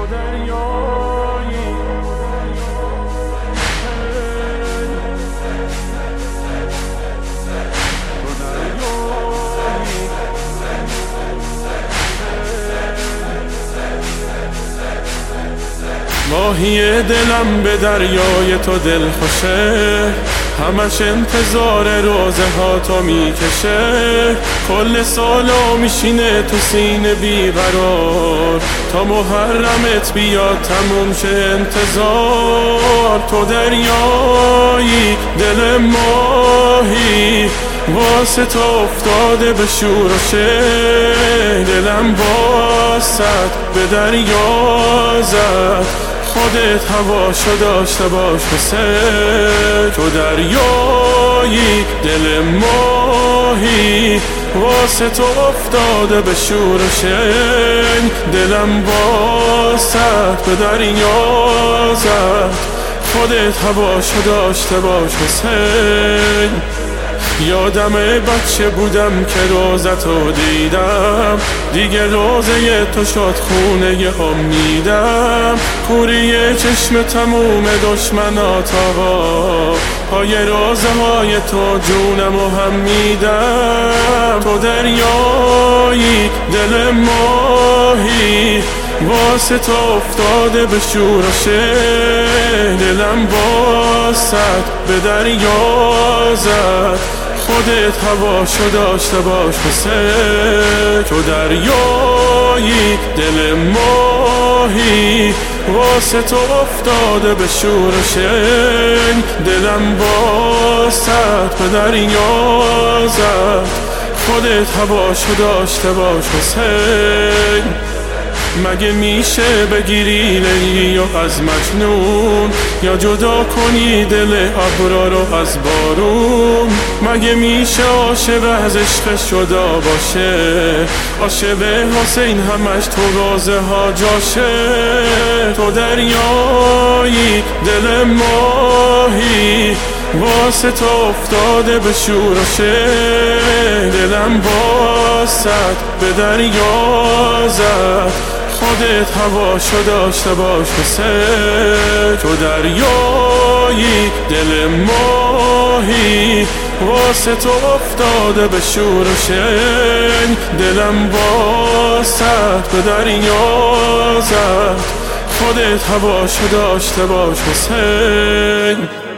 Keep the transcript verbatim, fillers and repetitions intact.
ماهی دلم به دریای تو دل خوشه، همش انتظار روزه ها تو میکشه. کل سالا میشینه تو سینه بیقرار، تا محرمت بیاد تموم شه انتظار. تو دریایی دل ماهی، واسه تو افتاده به شور و شی. دلم واسط به دریا زد، خودت هواشو داشته باش واسه. تو دریایی دل ماهی، واسه تو افتاده به شور و شنگ. دلم واسط به دریا زد، خودت هواشو داشته باش واسه. یادم بچه بودم که روزتو دیدم، دیگه روزه تو شد خونه امیدم. کوری چشم تموم دشمنات آقا، پای روزه های تو جونمو هم میدم. تو دریایی دل ماهی، واسه تو افتاده به شور و شی. دلم واسط به دریا زد، خودت هواشو داشته باش واسه. تو دریایی دل ماهی، واسه تو افتاده به شور و شنگ. دلم واسط به دریا زد، خودت هواشو داشته باش واسه. مگه میشه بگیری لیلی و از مجنون، یا جدا کنی دل ابرار رو از بارون؟ مگه میشه عاشق از عشق جدا باشه، عاشق حسین همش تو روزه ها جاشه؟ تو دریایی دل ماهی، واسه تو افتاده به شور و شی. دلم واسط به دریا زد، خودت هواشو داشته باش واسه. تو دریایی دل ماهی، واسه تو افتاده به شور و شنگ. دلم واسط به دریا زد، خودت هواشو داشته باش واسه.